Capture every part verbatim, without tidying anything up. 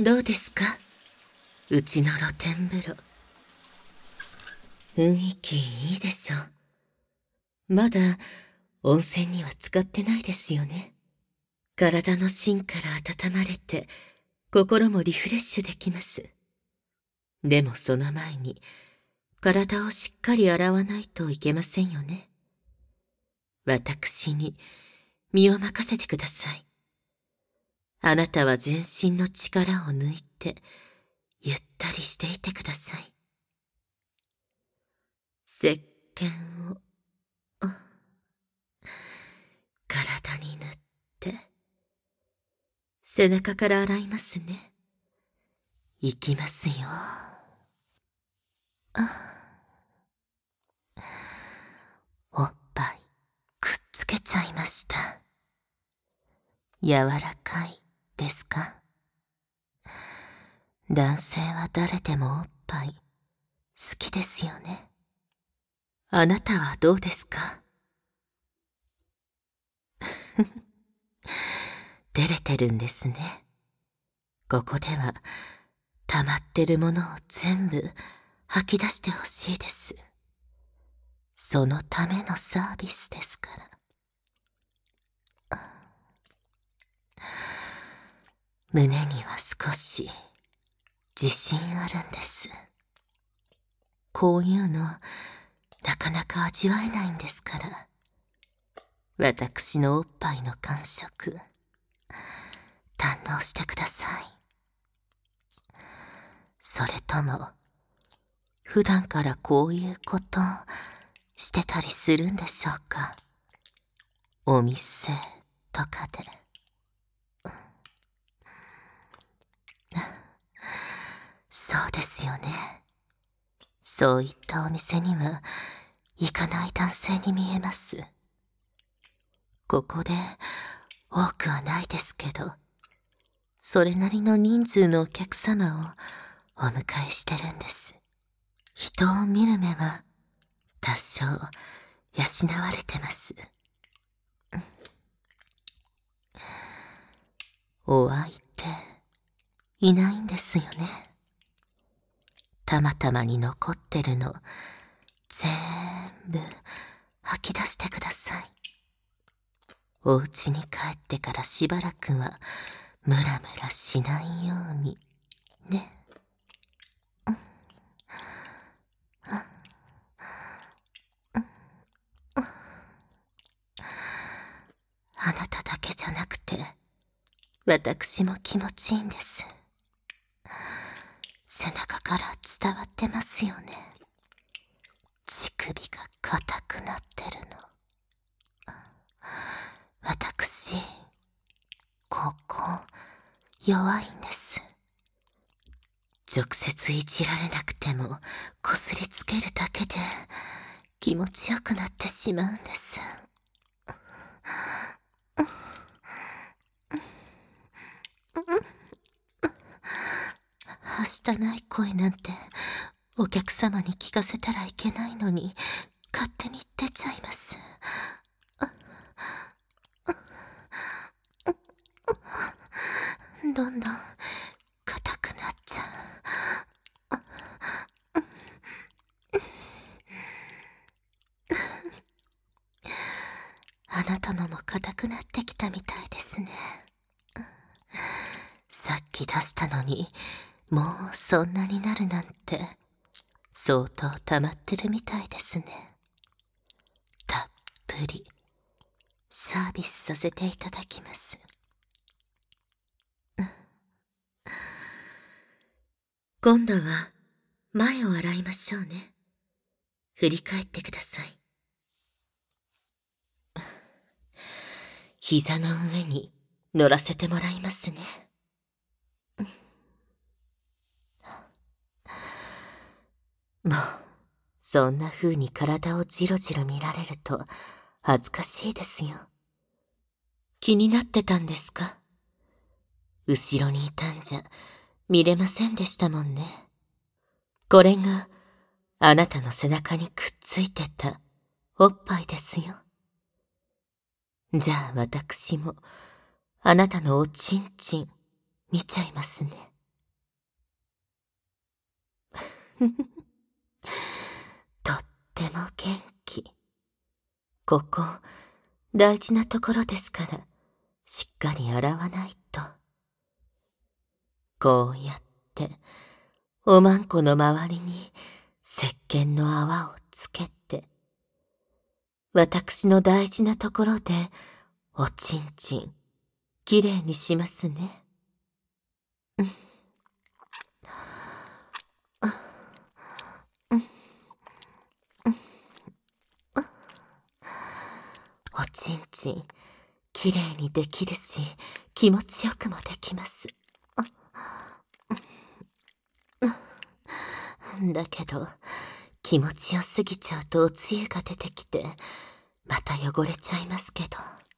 どうですか？うちの露天風呂。雰囲気いいでしょ。まだ温泉には浸かってないですよね。体の芯から温まれて、心もリフレッシュできます。でもその前に、体をしっかり洗わないといけませんよね。私に身を任せてください。あなたは全身の力を抜いて、ゆったりしていてください。石鹸を、体に塗って、背中から洗いますね。いきますよ。おっぱい、くっつけちゃいました。柔らかいですか？男性は誰でもおっぱい、好きですよね。あなたはどうですか？照れてるんですね。ここでは、溜まってるものを全部吐き出してほしいです。そのためのサービスですから。胸には少し自信あるんです。こういうのなかなか味わえないんですから。私のおっぱいの感触、堪能してください。それとも、普段からこういうことしてたりするんでしょうか？お店とかで。そうですよね。そういったお店には行かない男性に見えます。ここで多くはないですけど、それなりの人数のお客様をお迎えしてるんです。人を見る目は多少養われてます。お相手いないんですよね。たまたまに残ってるの全部吐き出してください。お家に帰ってからしばらくはムラムラしないようにね。あなただけじゃなくて私も気持ちいいんです。背中から伝わってますよね。乳首が硬くなってるの。私、ここ、弱いんです。直接いじられなくても、こすりつけるだけで、気持ちよくなってしまうんです。はしたない声なんて、お客様に聞かせたらいけないのに、勝手に出ちゃいます。どんどん硬くなっちゃう。あなたのも硬くなってきたみたいですね。さっき出したのに、もうそんなになるなんて、相当溜まってるみたいですね。たっぷり、サービスさせていただきます。今度は、前を洗いましょうね。振り返ってください。膝の上に乗らせてもらいますね。もう、そんな風に体をじろじろ見られると恥ずかしいですよ。気になってたんですか？後ろにいたんじゃ見れませんでしたもんね。これがあなたの背中にくっついてたおっぱいですよ。じゃあ私もあなたのおちんちん見ちゃいますね。 とっても元気。ここ、大事なところですから、しっかり洗わないと。こうやって、おまんこの周りに石鹸の泡をつけて、私の大事なところで、おちんちん、きれいにしますね。おちんちん、きれいにできるし、気持ちよくもできます。だけど、気持ちよすぎちゃうとおつゆが出てきて、また汚れちゃいますけど。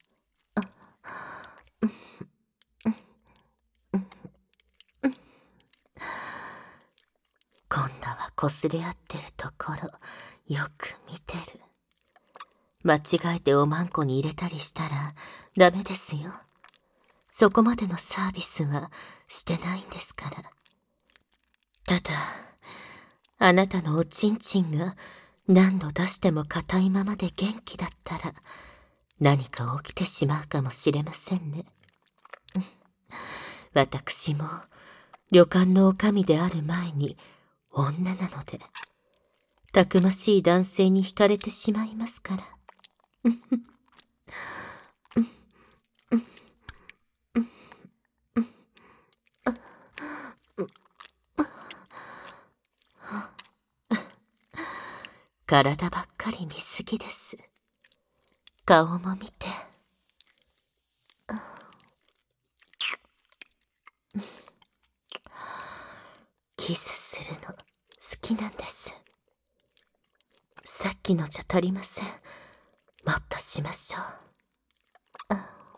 今度はこすれ合ってるところ、よく見てる。間違えておまんこに入れたりしたらダメですよ。そこまでのサービスはしてないんですから。ただ、あなたのおちんちんが何度出しても硬いままで元気だったら何か起きてしまうかもしれませんね。私も旅館の女将である前に女なので、たくましい男性に惹かれてしまいますから。体ばっかり見すぎです。顔も見て。キスするの好きなんです。さっきのじゃ足りません。もっとしましょう。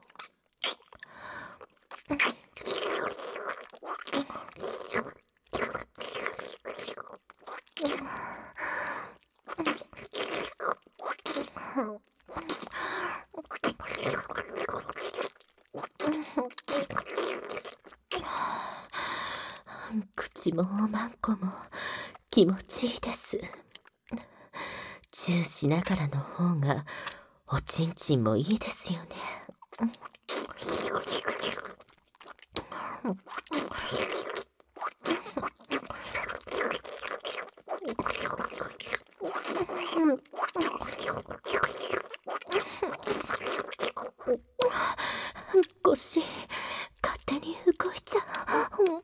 口もおまんこも気持ちいいです。チューしながらの方がおちんちんもいいですよね。腰、勝手に動いちゃう。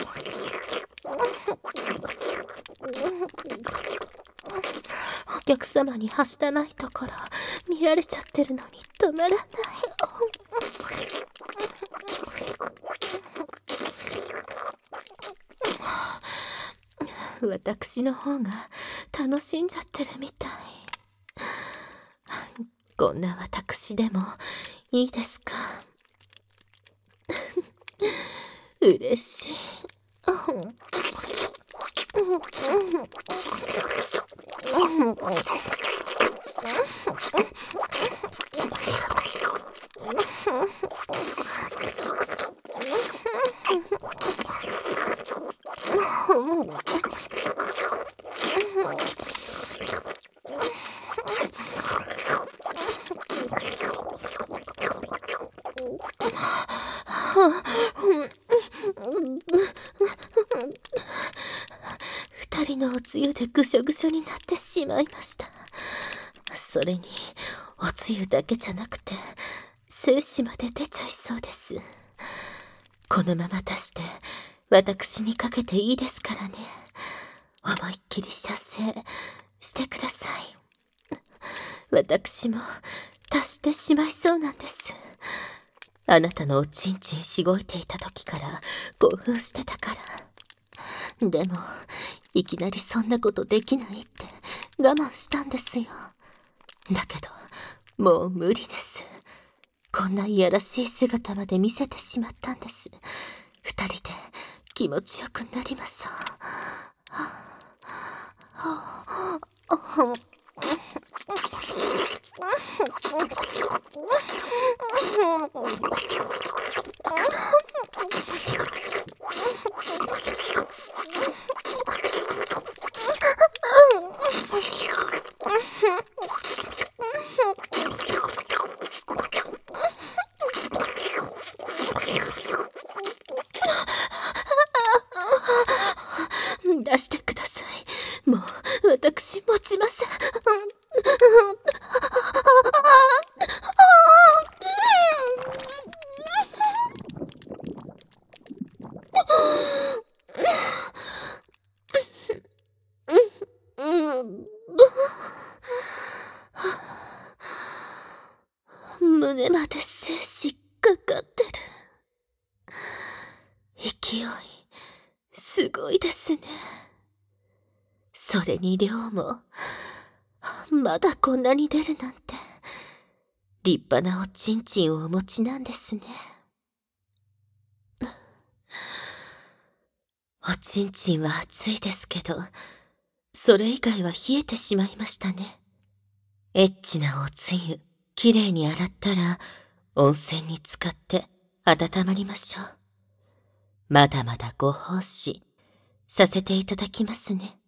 お客様にはしたないところ見られちゃってるのに止まらない。私の方が楽しんじゃってるみたい。こんな私でもいいですか？嬉しい。二人のおつゆでぐしょぐしょになってしまいました。それにおつゆだけじゃなくて精子まで出ちゃいそうです。このまま出して私にかけていいですからね。思いっきり射精してください。私も足してしまいそうなんです。あなたのおちんちんしごいていた時から興奮してたから。でもいきなりそんなことできないって我慢したんですよ。だけどもう無理です。こんないやらしい姿まで見せてしまったんです。二人で気持ちよくなりましょう。 胸まで精子かかってる。勢い、すごいですね。それに量も、まだこんなに出るなんて、立派なおちんちんをお持ちなんですね。おちんちんは熱いですけど、それ以外は冷えてしまいましたね。エッチなおつゆ、きれいに洗ったら、温泉に浸かって温まりましょう。まだまだご奉仕させていただきますね。